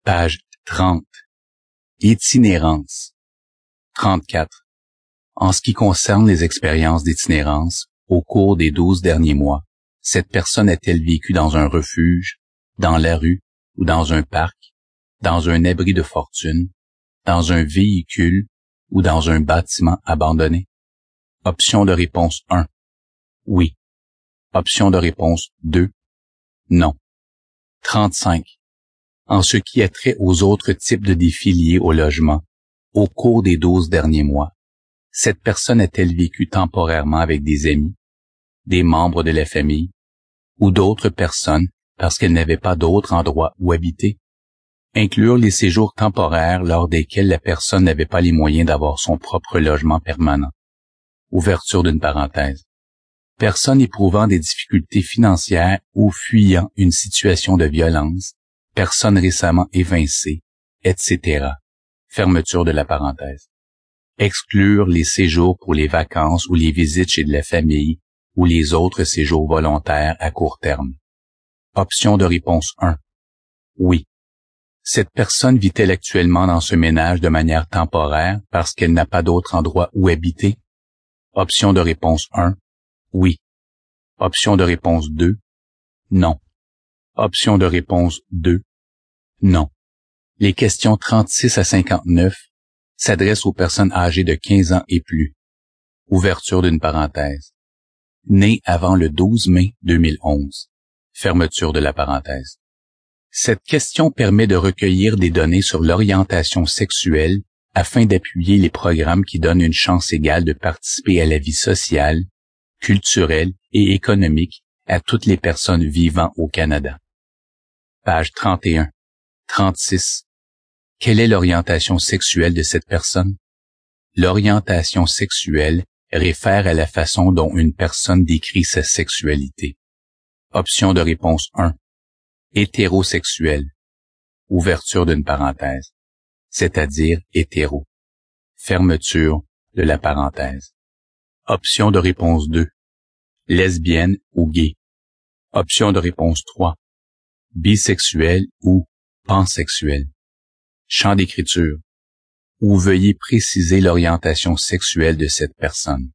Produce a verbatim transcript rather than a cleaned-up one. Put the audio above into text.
Page trente. Itinérance. trente-quatre. En ce qui concerne les expériences d'itinérance, au cours des douze derniers mois, cette personne a-t-elle vécu dans un refuge, dans la rue ou dans un parc, dans un abri de fortune, dans un véhicule ou dans un bâtiment abandonné? Option de réponse un. Oui. Option de réponse deux. Non. trente-cinq. En ce qui a trait aux autres types de défis liés au logement, au cours des douze derniers mois, cette personne a-t-elle vécu temporairement avec des amis, des membres de la famille ou d'autres personnes parce qu'elle n'avait pas d'autre endroit où habiter? Inclure les séjours temporaires lors desquels la personne n'avait pas les moyens d'avoir son propre logement permanent. Ouverture d'une parenthèse. Personne éprouvant des difficultés financières ou fuyant une situation de violence, personne récemment évincée, et cetera. Fermeture de la parenthèse. Exclure les séjours pour les vacances ou les visites chez de la famille ou les autres séjours volontaires à court terme. Option de réponse un. Oui. Cette personne vit-elle actuellement dans ce ménage de manière temporaire parce qu'elle n'a pas d'autre endroit où habiter? Option de réponse un. Oui. Option de réponse deux. Non. Option de réponse deux. Non. Les questions trente-six à cinquante-neuf s'adressent aux personnes âgées de quinze ans et plus. Ouverture d'une parenthèse. Né avant le douze mai deux mille onze. Fermeture de la parenthèse. Cette question permet de recueillir des données sur l'orientation sexuelle afin d'appuyer les programmes qui donnent une chance égale de participer à la vie sociale, culturelle et économique à toutes les personnes vivant au Canada. Page trente et un. trente-six. Quelle est l'orientation sexuelle de cette personne? L'orientation sexuelle réfère à la façon dont une personne décrit sa sexualité. Option de réponse un. Hétérosexuel. Ouverture d'une parenthèse. C'est-à-dire hétéro. Fermeture de la parenthèse. Option de réponse deux. Lesbienne ou gay. Option de réponse trois. Bisexuel ou pansexuel. Champ d'écriture. Ou veuillez préciser l'orientation sexuelle de cette personne.